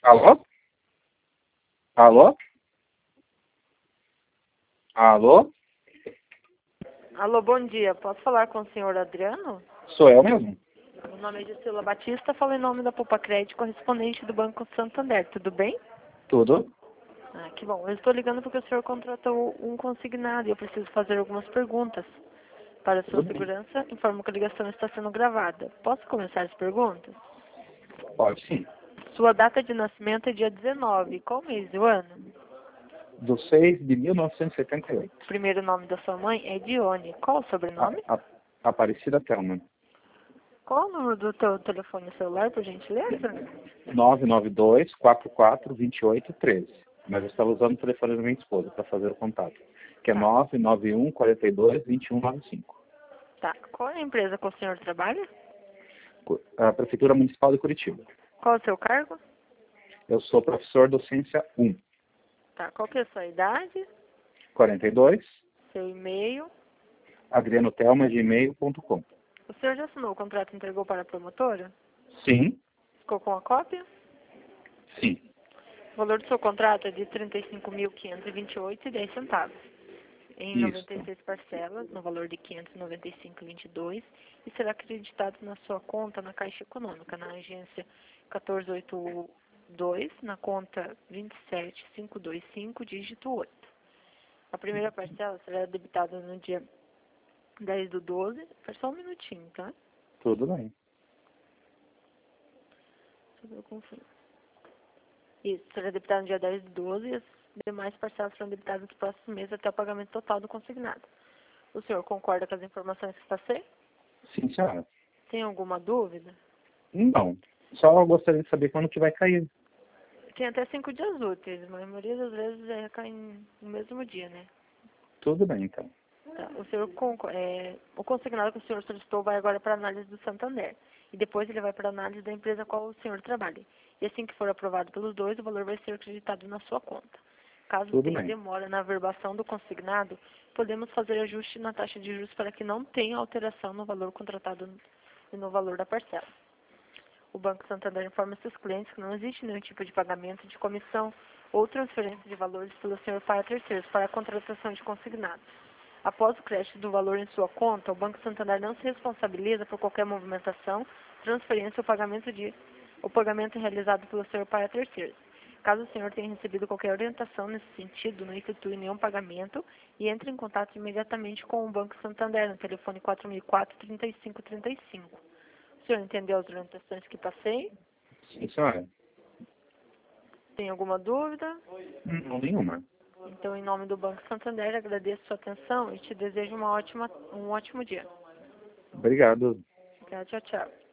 Alô? Alô? Alô? Alô, bom dia. Posso falar com o senhor Adriano? Sou eu mesmo? Meu nome é Gisela Batista, falo em nome da Poupa Crédito, correspondente do Banco Santander. Tudo bem? Tudo? Ah, que bom. Eu estou ligando porque o senhor contratou um consignado e eu preciso fazer algumas perguntas. Para sua Tudo bem. segurança, informo que a ligação está sendo gravada. Posso começar as perguntas? Pode sim. Sua data de nascimento é dia 19. Qual mês do ano? Do 6 de 1978. O primeiro nome da sua mãe é Dione. Qual o sobrenome? Aparecida Thelma. Qual o número do teu telefone celular, por gentileza? 992-44-2813. Mas eu estava usando o telefone da minha esposa para fazer o contato. Que é Tá. 991-42-2195. Tá. Qual é a empresa que o senhor trabalha? A Prefeitura Municipal de Curitiba. Qual é o seu cargo? Eu sou professor docência 1. Tá. Qual que é a sua idade? 42, Seu e-mail? adrianothelma.gmail.com. O senhor já assinou o contrato e entregou para a promotora? Sim, Ficou com a cópia? sim. O valor do seu contrato é de R$ 35.528,10. Em Isso. 96 parcelas, no valor de R$ 595,22, e será acreditado na sua conta na Caixa Econômica, na agência 1482, na conta 27525, dígito 8. A primeira parcela será debitada no dia 10/12. Faz só um minutinho, tá? Tudo bem. Deixa eu conferir. Isso, será debitada no dia 10/12 e as demais parcelas serão debitadas nos próximos meses até o pagamento total do consignado. O senhor concorda com as informações que passei? Sim, senhora. Tem alguma dúvida? Não. Só gostaria de saber quando que vai cair. Tem até 5 dias úteis, mas a maioria das vezes cai no mesmo dia, né? Tudo bem, então. Tá. O consignado que o senhor solicitou vai agora para a análise do Santander. E depois ele vai para a análise da empresa a qual o senhor trabalha. E assim que for aprovado pelos dois, o valor vai ser acreditado na sua conta. Caso Tudo tenha bem. demora na averbação do consignado, podemos fazer ajuste na taxa de juros para que não tenha alteração no valor contratado e no valor da parcela. O Banco Santander informa seus clientes que não existe nenhum tipo de pagamento de comissão ou transferência de valores pelo senhor para terceiros para a contratação de consignados. Após o crédito do valor em sua conta, o Banco Santander não se responsabiliza por qualquer movimentação, transferência ou pagamento realizado pelo senhor para terceiros. Caso o senhor tenha recebido qualquer orientação nesse sentido, não efetue nenhum pagamento e entre em contato imediatamente com o Banco Santander no telefone 4004-3535. O senhor entendeu as orientações que passei? Sim, senhora. Tem alguma dúvida? Não, nenhuma. Então, em nome do Banco Santander, agradeço sua atenção e te desejo um ótimo dia. Obrigado. Tchau, tchau.